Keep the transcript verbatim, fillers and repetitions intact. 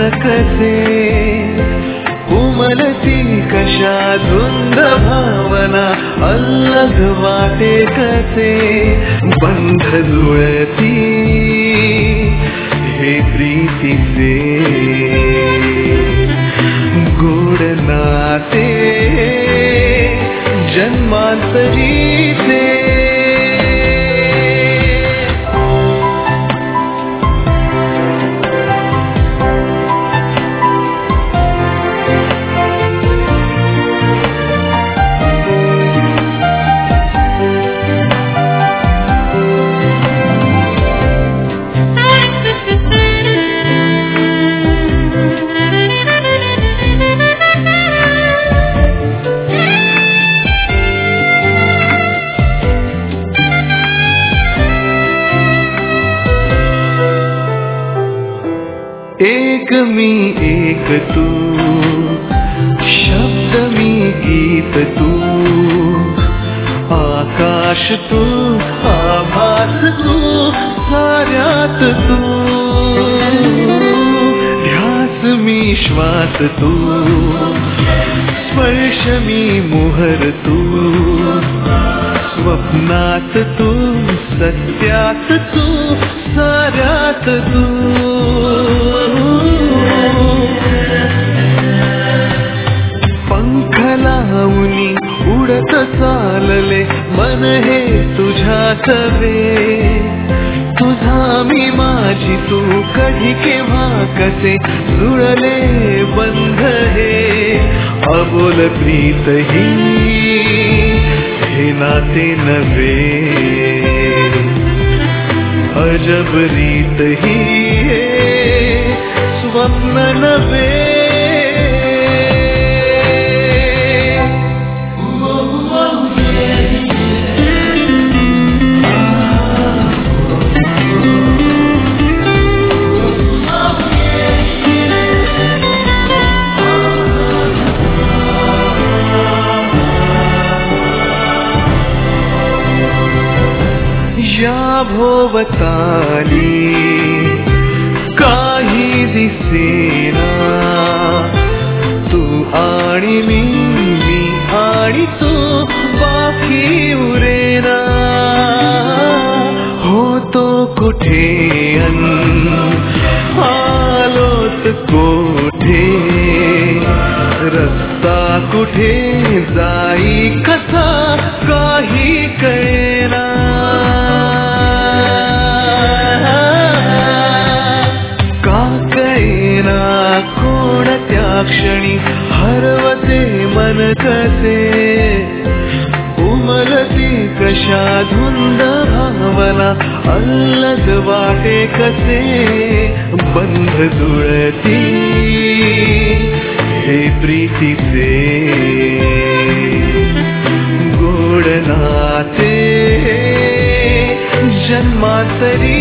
कसे उमलती कशा धुंद भावना अलग वाटे कसे बंध जुळती हे प्रीतीचे गोड नाते जन्मांतरीचे एक मी एक तू शब्द मी गीत तू आकाश तू आभास तू साऱ्यात तू ध्यास मी श्वास तू स्पर्श मी मोहर तू स्वप्नात तू सत्यात तू साऱ्यात तू पंख लावणी उडत चालले मन हे तुझ्यात वे तुझा मी माझी तू कधी केव्हा कसे जुळले बंध हे अबोल प्रीत ही हे नाते नव्हे अजब रीत ही स्वप्न नव्हे या भोवताली काही दिसेना तू आणि मी मी आणि तू बाकी उरेना होतो कुठे अन आलोत कोठे रस्ता कुठे जाई कसा काही कळेना कोणत्या क्षणी हरवते मन कसे उमलती कशा धुंद भावना अलग वाटे कसे बंध जुळती हे प्रीतीचे गोड नाते जन्मांतरी